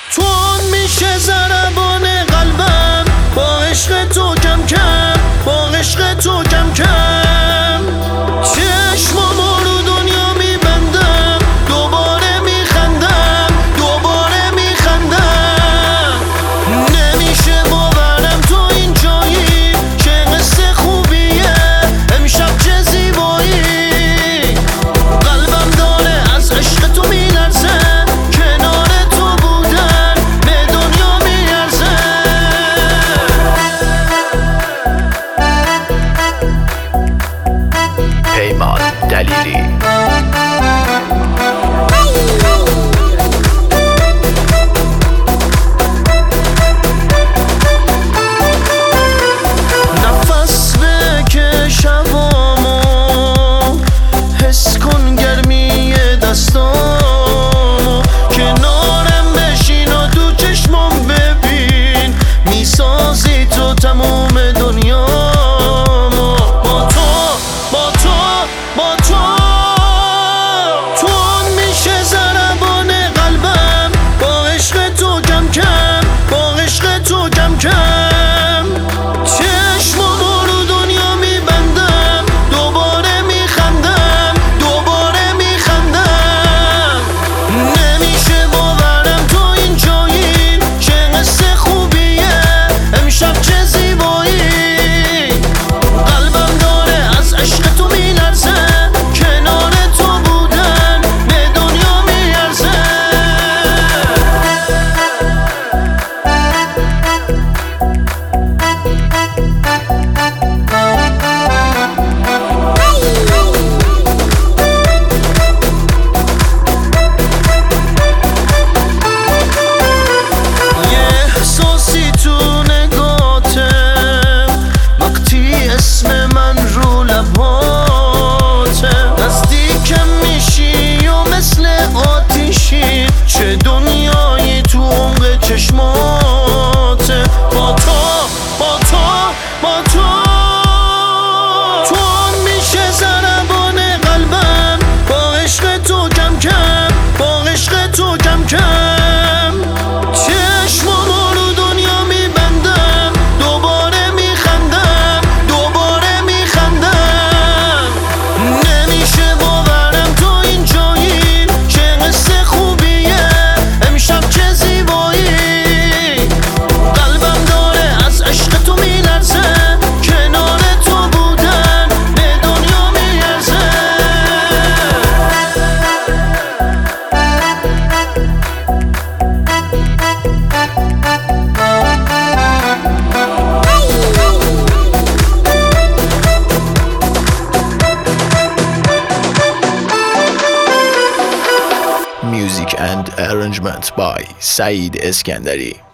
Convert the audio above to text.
تو میشه ضربان قلبم، با عشق تو کم کم، با عشق تو کم کم. چشمامو رو دنیا میبندم، دوباره میخندم، دوباره میخندم. نمیشه باورم تو اینجایی، چه قصه خوبیه امشب، چه زیبایی. قلبم داره از عشق تو میلرزه، کنار تو بودن به دنیا میارزه. پیمان دلیری. نفس بکش هوامو، حس کن گرمی دستامو. کنارم بشین و تو چشمام ببین، میسازی تو تموم دنیامو. با تو با تو با تو تو میشه ضربان قلبم، با عشق تو کم کم، با عشق تو کم کم. چشمامو رو دنیا میبندم، دوباره میخندم، دوباره میخندم. نمیشه باورم تو اینجایی، چه قصه خوبیه امشب، چه زیبایی. قلبم داره از عشق تو میلرزه، کنار تو بودن به دنیا میارزه. یه احساسی تو نگاته، وقتی اسم من رو لباته. نزدیکم میشی و مثل آتیشی، چه دنیایی تو عمق چشماته. با تو با تو با تو تو میشه ضربان قلبم، با عشق تو کم کم، با عشق تو کم کم. چشمامو رو دنیا میبندم، دوباره میخندم، دوباره میخندم. نمیشه باورم تو اینجایی، چه قصه خوبیه امشب، چه زیبایی. قلبم داره از عشق تو میلرزه، کنار تو بودن به دنیا میارزه. Music and arrangement by Saeed Eskandari.